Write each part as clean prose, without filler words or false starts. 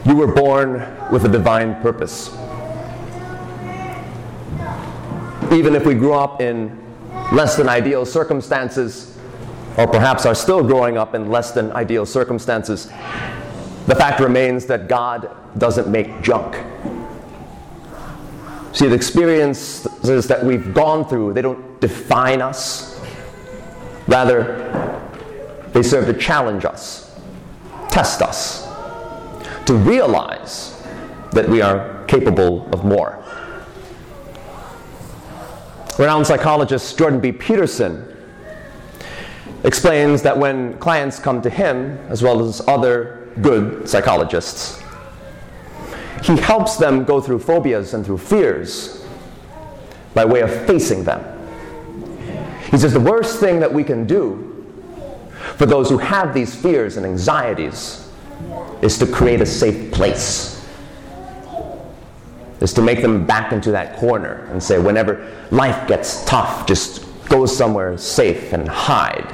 You were born with a divine purpose. Even if we grew up in less than ideal circumstances, or perhaps are still growing up in less than ideal circumstances, the fact remains that God doesn't make junk. See, the experiences that we've gone through, they don't define us. Rather, they serve to challenge us, test us, to realize that we are capable of more. Renowned psychologist Jordan B. Peterson explains that when clients come to him, as well as other good psychologists, he helps them go through phobias and through fears by way of facing them. He says the worst thing that we can do for those who have these fears and anxieties is to create a safe place, is to make them back into that corner and say, whenever life gets tough, just go somewhere safe and hide.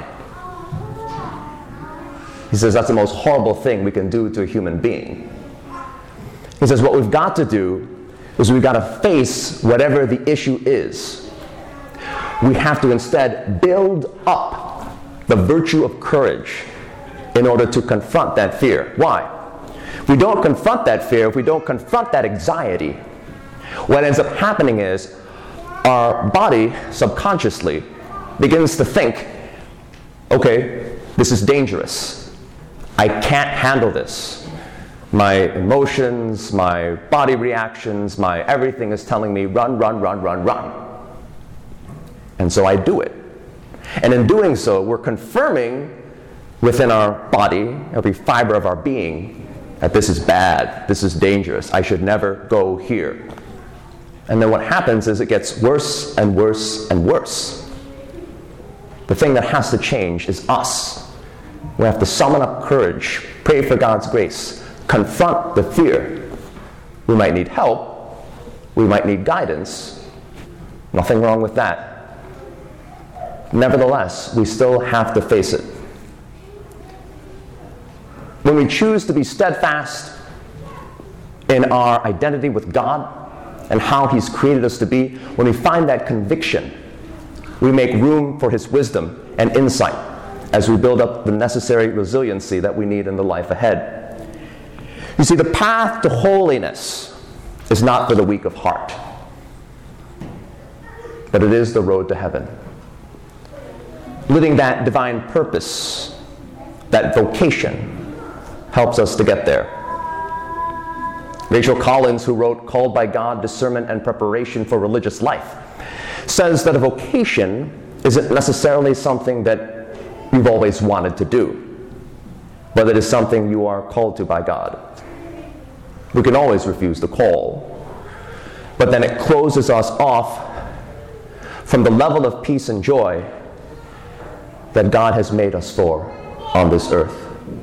He says that's the most horrible thing we can do to a human being. He says what we've got to do is we've got to face whatever the issue is. We have to instead build up the virtue of courage in order to confront that fear. Why? If we don't confront that fear, if we don't confront that anxiety, what ends up happening is our body subconsciously begins to think, okay, this is dangerous. I can't handle this. My emotions, my body reactions, my everything is telling me run, run, run, run, run. And so I do it. And in doing so, we're confirming within our body, every fiber of our being, that this is bad, this is dangerous, I should never go here. And then what happens is it gets worse and worse and worse. The thing that has to change is us. We have to summon up courage, pray for God's grace, confront the fear. We might need help, we might need guidance, nothing wrong with that. Nevertheless, we still have to face it. When we choose to be steadfast in our identity with God and how He's created us to be, when we find that conviction, we make room for His wisdom and insight as we build up the necessary resiliency that we need in the life ahead. You see, the path to holiness is not for the weak of heart, but it is the road to heaven. Living that divine purpose, that vocation, helps us to get there. Rachel Collins, who wrote Called by God, Discernment and Preparation for Religious Life, says that a vocation isn't necessarily something that you've always wanted to do, but it is something you are called to by God. We can always refuse the call, but then it closes us off from the level of peace and joy that God has made us for on this earth.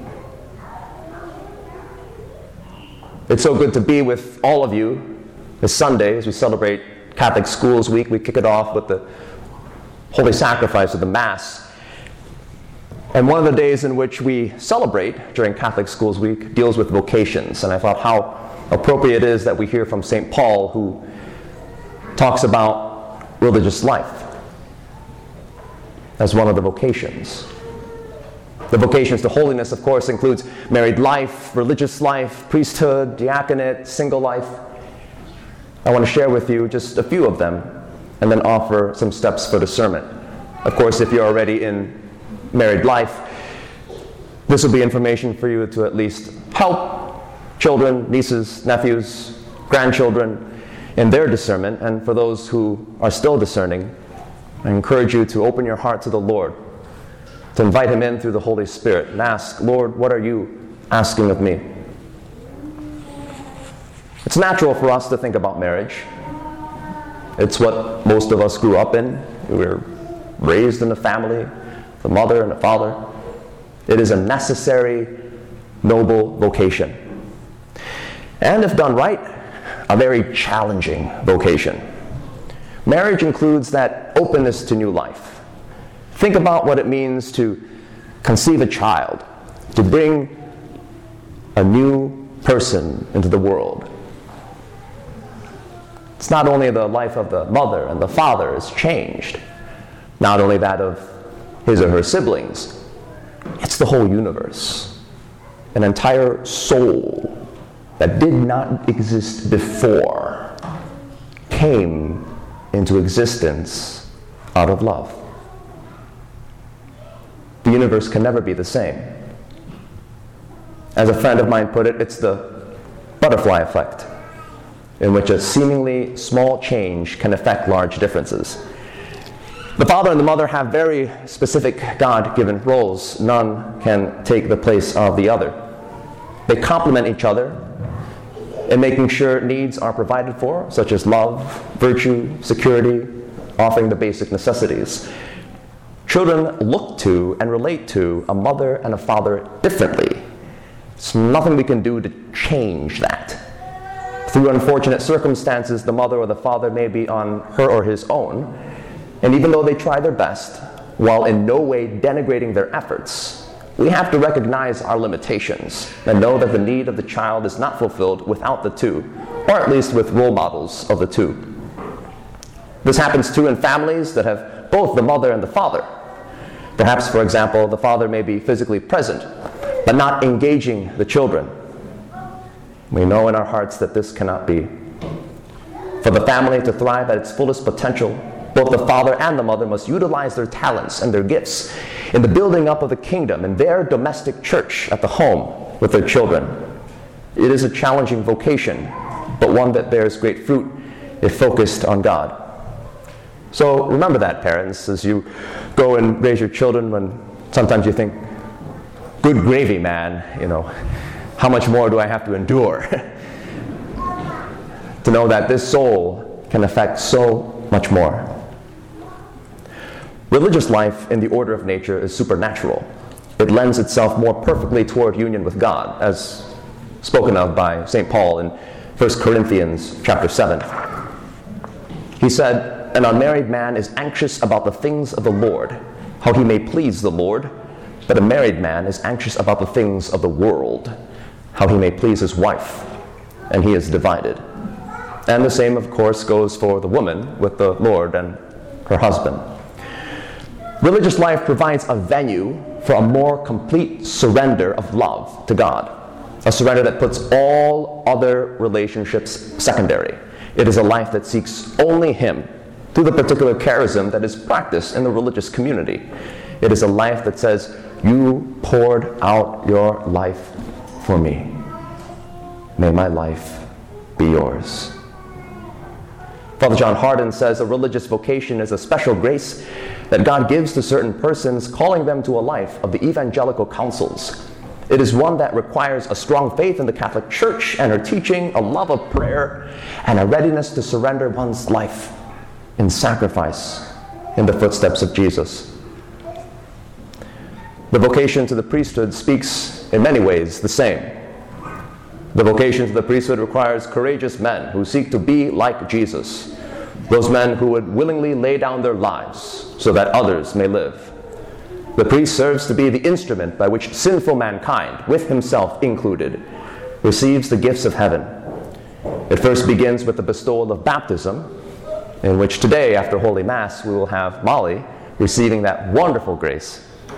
It's so good to be with all of you this Sunday as we celebrate Catholic Schools Week. We kick it off with the Holy Sacrifice of the Mass. And one of the days in which we celebrate during Catholic Schools Week deals with vocations. And I thought how appropriate it is that we hear from St. Paul, who talks about religious life as one of the vocations. The vocations to holiness, of course, includes married life, religious life, priesthood, diaconate, single life. I want to share with you just a few of them and then offer some steps for discernment. Of course, if you're already in married life, this will be information for you to at least help children, nieces, nephews, grandchildren in their discernment. And for those who are still discerning, I encourage you to open your heart to the Lord, to invite Him in through the Holy Spirit and ask, Lord, what are you asking of me? It's natural for us to think about marriage. It's what most of us grew up in. We were raised in a family, the mother and the father. It is a necessary, noble vocation. And if done right, a very challenging vocation. Marriage includes that openness to new life. Think about what it means to conceive a child, to bring a new person into the world. It's not only the life of the mother and the father is changed, not only that of his or her siblings, it's the whole universe. An entire soul that did not exist before came into existence out of love. The universe can never be the same. As a friend of mine put it, it's the butterfly effect, in which a seemingly small change can affect large differences. The father and the mother have very specific God-given roles. None can take the place of the other. They complement each other in making sure needs are provided for, such as love, virtue, security, offering the basic necessities. Children look to and relate to a mother and a father differently. There's nothing we can do to change that. Through unfortunate circumstances, the mother or the father may be on her or his own, and even though they try their best, while in no way denigrating their efforts, we have to recognize our limitations and know that the need of the child is not fulfilled without the two, or at least with role models of the two. This happens too in families that have both the mother and the father. Perhaps, for example, the father may be physically present, but not engaging the children. We know in our hearts that this cannot be. For the family to thrive at its fullest potential, both the father and the mother must utilize their talents and their gifts in the building up of the kingdom in their domestic church at the home with their children. It is a challenging vocation, but one that bears great fruit if focused on God. So remember that, parents, as you go and raise your children, when sometimes you think, good gravy, man, how much more do I have to endure? To know that this soul can affect so much more. Religious life in the order of nature is supernatural. It lends itself more perfectly toward union with God, as spoken of by St. Paul in 1 Corinthians chapter 7. He said, "An unmarried man is anxious about the things of the Lord, how he may please the Lord, but a married man is anxious about the things of the world, how he may please his wife, and he is divided." And the same, of course, goes for the woman with the Lord and her husband. Religious life provides a venue for a more complete surrender of love to God, a surrender that puts all other relationships secondary. It is a life that seeks only Him through the particular charism that is practiced in the religious community. It is a life that says, "You poured out your life for me. May my life be yours." Father John Hardin says a religious vocation is a special grace that God gives to certain persons, calling them to a life of the evangelical counsels. It is one that requires a strong faith in the Catholic Church and her teaching, a love of prayer, and a readiness to surrender one's life in sacrifice in the footsteps of Jesus. The vocation to the priesthood speaks in many ways the same. The vocation to the priesthood requires courageous men who seek to be like Jesus, those men who would willingly lay down their lives so that others may live. The priest serves to be the instrument by which sinful mankind, with himself included, receives the gifts of heaven. It first begins with the bestowal of baptism, in which today, after Holy Mass, we will have Molly receiving that wonderful grace,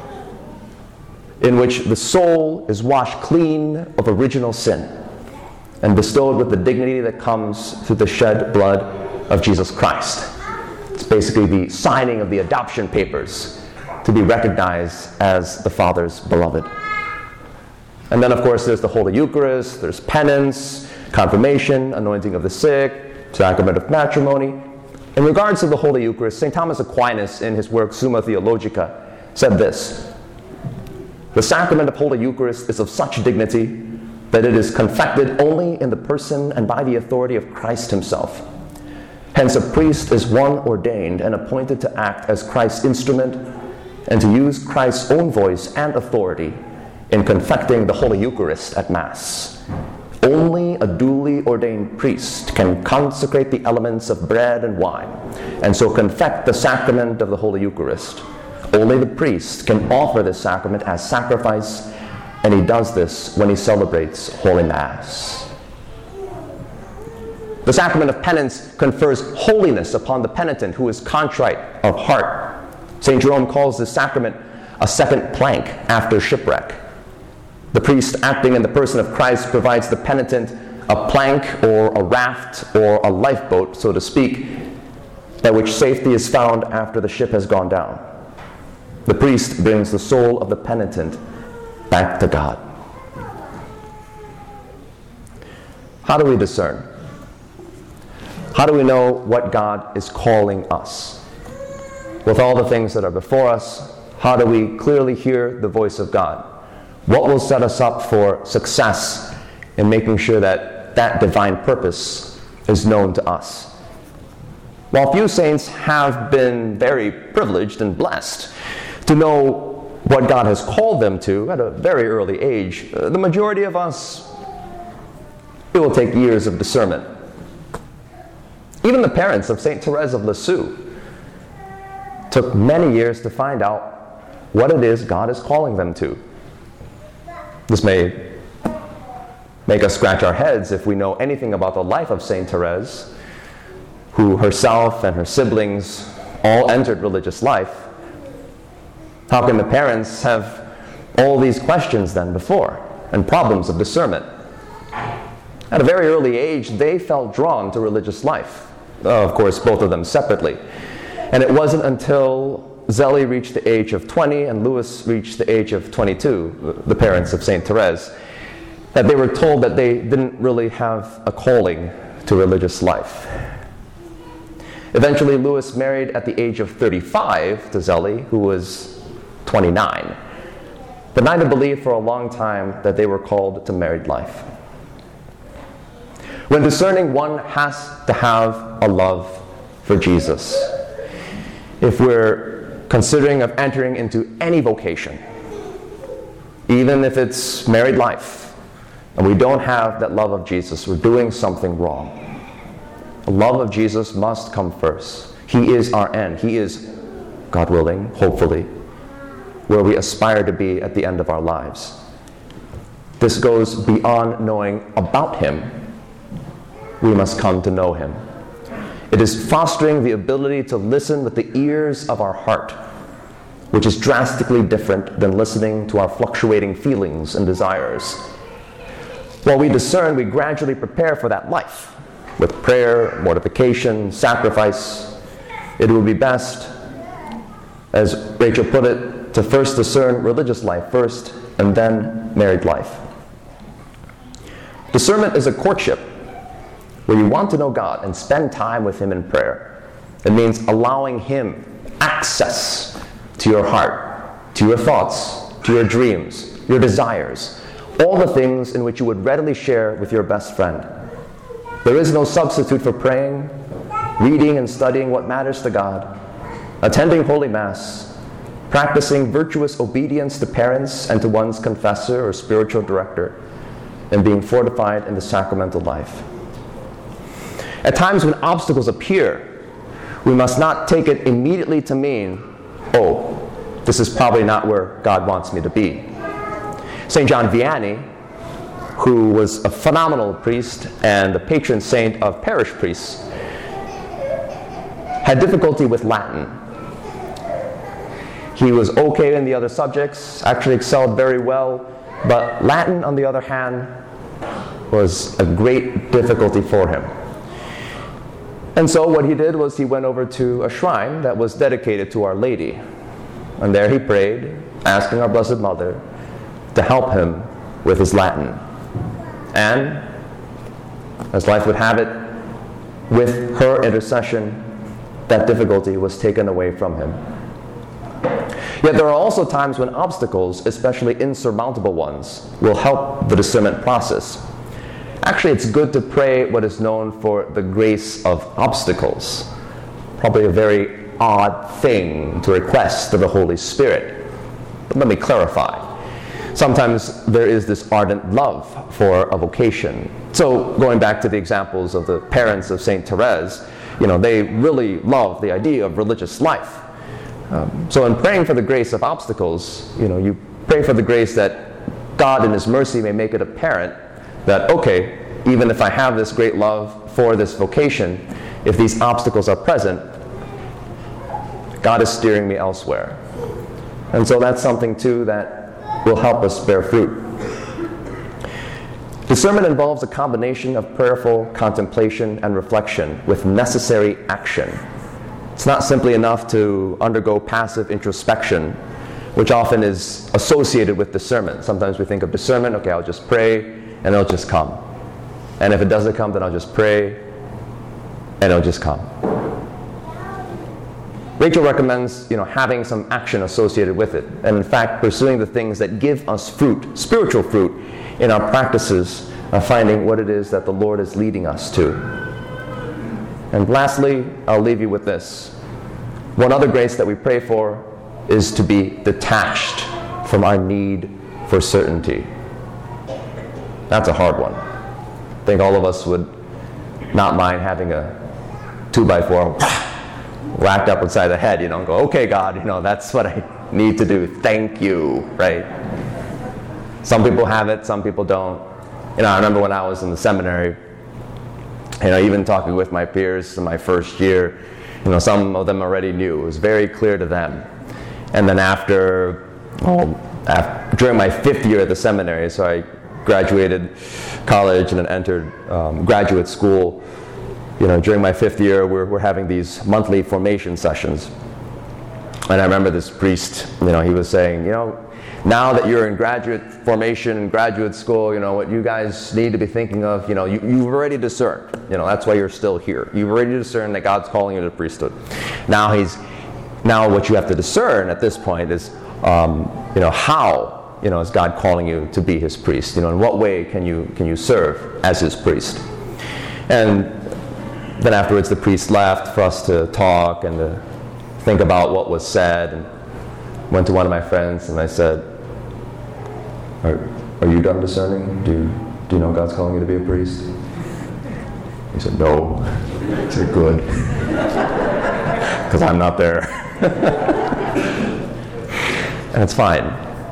in which the soul is washed clean of original sin and bestowed with the dignity that comes through the shed blood of Jesus Christ. It's basically the signing of the adoption papers to be recognized as the Father's beloved. And then, of course, there's the Holy Eucharist, there's penance, confirmation, anointing of the sick, sacrament of matrimony. In regards to the Holy Eucharist, St. Thomas Aquinas, in his work Summa Theologica, said this: "The sacrament of Holy Eucharist is of such dignity that it is confected only in the person and by the authority of Christ himself. Hence a priest is one ordained and appointed to act as Christ's instrument and to use Christ's own voice and authority in confecting the Holy Eucharist at Mass. Only a duly ordained priest can consecrate the elements of bread and wine, and so confect the sacrament of the Holy Eucharist. Only the priest can offer this sacrament as sacrifice And he does this when he celebrates Holy Mass. The sacrament of penance confers holiness upon the penitent who is contrite of heart. St. Jerome calls this sacrament a second plank after shipwreck. The priest, acting in the person of Christ, provides the penitent a plank or a raft or a lifeboat, so to speak, by which safety is found after the ship has gone down. The priest brings the soul of the penitent back to God. How do we discern? How do we know what God is calling us? With all the things that are before us, how do we clearly hear the voice of God? What will set us up for success in making sure that that divine purpose is known to us? While few saints have been very privileged and blessed to know what God has called them to at a very early age, the majority of us, it will take years of discernment. Even the parents of St. Therese of Lisieux took many years to find out what it is God is calling them to. This may make us scratch our heads if we know anything about the life of St. Therese, who herself and her siblings all entered religious life. How can the parents have all these questions then before, and problems of discernment? At a very early age, they felt drawn to religious life. Of course, both of them separately. And it wasn't until Zélie reached the age of 20 and Louis reached the age of 22, the parents of St. Therese, that they were told that they didn't really have a calling to religious life. Eventually, Louis married at the age of 35 to Zélie, who was 29. But neither believed for a long time that they were called to married life. When discerning, one has to have a love for Jesus. If we're considering of entering into any vocation, even if it's married life, and we don't have that love of Jesus, we're doing something wrong. The love of Jesus must come first. He is our end. He is, God willing, hopefully, where we aspire to be at the end of our lives. This goes beyond knowing about Him. We must come to know Him. It is fostering the ability to listen with the ears of our heart, which is drastically different than listening to our fluctuating feelings and desires. While we discern, we gradually prepare for that life with prayer, mortification, sacrifice. It would be best, as Rachel put it, to first discern religious life first and then married life. Discernment is a courtship where you want to know God and spend time with Him in prayer. It means allowing Him access to your heart, to your thoughts, to your dreams, your desires, all the things in which you would readily share with your best friend. There is no substitute for praying, reading and studying what matters to God, attending Holy Mass, practicing virtuous obedience to parents and to one's confessor or spiritual director, and being fortified in the sacramental life. At times when obstacles appear, we must not take it immediately to mean, oh, this is probably not where God wants me to be. St. John Vianney, who was a phenomenal priest and the patron saint of parish priests, had difficulty with Latin. He was okay in the other subjects, actually excelled very well, but Latin, on the other hand, was a great difficulty for him. And so what he did was he went over to a shrine that was dedicated to Our Lady. And there he prayed, asking our Blessed Mother to help him with his Latin. And, as life would have it, with her intercession, that difficulty was taken away from him. Yet there are also times when obstacles, especially insurmountable ones, will help the discernment process. Actually, it's good to pray what is known for the grace of obstacles. Probably a very odd thing to request of the Holy Spirit. But let me clarify. Sometimes there is this ardent love for a vocation. So going back to the examples of the parents of St. Therese, they really love the idea of religious life. So in praying for the grace of obstacles, you pray for the grace that God in His mercy may make it apparent that, okay, even if I have this great love for this vocation, if these obstacles are present, God is steering me elsewhere. And so that's something too that will help us bear fruit. Discernment involves a combination of prayerful contemplation and reflection with necessary action. It's not simply enough to undergo passive introspection, which often is associated with discernment. Sometimes we think of discernment, okay, I'll just pray and it'll just come. And if it doesn't come, then I'll just pray and it'll just come. Rachel recommends, having some action associated with it, and in fact pursuing the things that give us fruit, spiritual fruit, in our practices of finding what it is that the Lord is leading us to. And lastly, I'll leave you with this. One other grace that we pray for is to be detached from our need for certainty. That's a hard one. I think all of us would not mind having a 2x4 whacked up inside the head, and go, okay, God, that's what I need to do. Thank you, right? Some people have it, some people don't. I remember when I was in the seminary, even talking with my peers in my first year, some of them already knew. It was very clear to them. And then during my 5th year at the seminary, so I graduated college and then entered graduate school. During my 5th year, we're having these monthly formation sessions. And I remember this priest, he was saying, now that you're in graduate formation, graduate school, what you guys need to be thinking of, you've already discerned. That's why you're still here. You've already discerned that God's calling you to the priesthood. Now what you have to discern at this point is, how, is God calling you to be His priest? In what way can you serve as His priest? And then afterwards, the priest left for us to talk and to think about what was said. And went to one of my friends and I said, Are you done discerning? Do you know God's calling you to be a priest? He said, no. I said, good. Because I'm not there. And it's fine.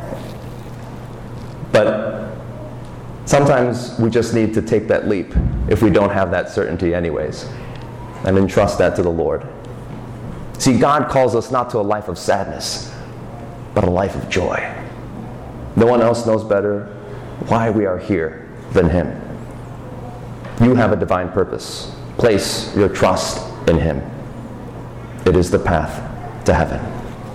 But sometimes we just need to take that leap if we don't have that certainty anyways, and entrust that to the Lord. See, God calls us not to a life of sadness, but a life of joy. No one else knows better why we are here than Him. You have a divine purpose. Place your trust in Him. It is the path to heaven.